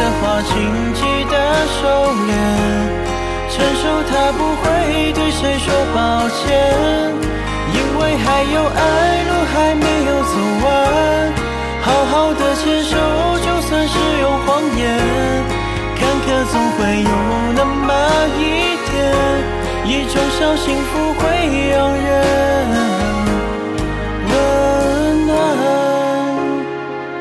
的话，请记得收敛。承受它不会对谁说抱歉，因为还有爱路还没有走完。好好的牵手，就算是用谎言，坎坷总会有那么一天，一种小幸福会让人